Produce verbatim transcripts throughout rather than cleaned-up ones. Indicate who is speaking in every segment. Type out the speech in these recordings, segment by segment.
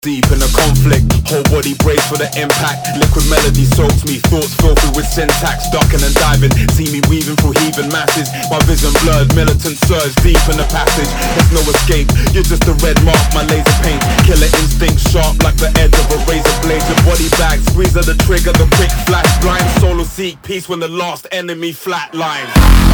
Speaker 1: Deep in a conflict, whole body brace for the impact. Liquid melody soaks me, thoughts filthy with syntax. Ducking and diving, see me weaving through heaving masses. My vision blurred, militant surge deep in the passage. There's no escape, you're just a red mark, my laser paint. Killer instinct sharp like the edge of a razor blade. Your body bag, squeeze of the trigger, the quick flash. Blind solo seek peace when the last enemy flatlines.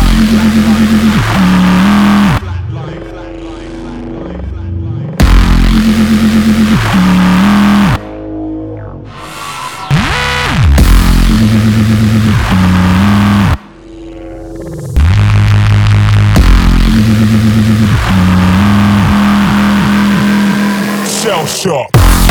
Speaker 1: Shell shock.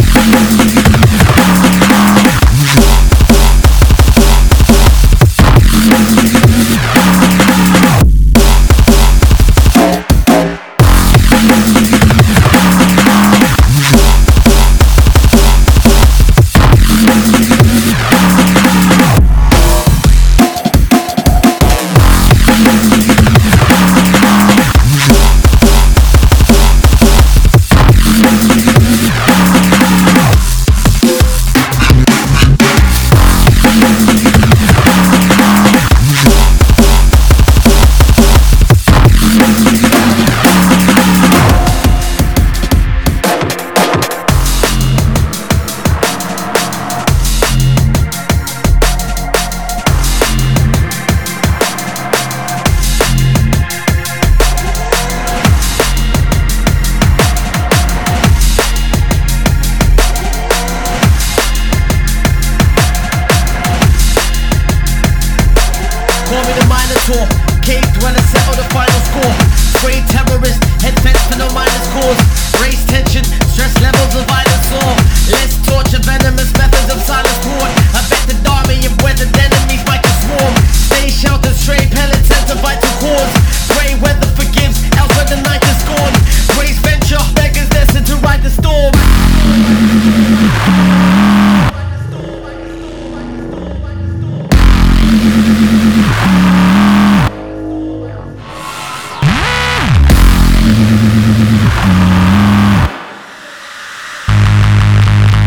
Speaker 2: Call me the Minotaur, caged when I settle the final score. Sprayed terrorist, head fence for no minus cause. Race tension, stress levels of violence soar. Less torture, venomous methods of silence poured. I bet the army of weathered enemies might just swarm. Stay sheltered, stray pellets enter vital cause. Pray weather forgives, else when the night is gone. Grace venture, beggars destined to ride the storm.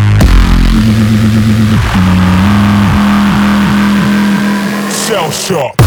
Speaker 1: Shell shock.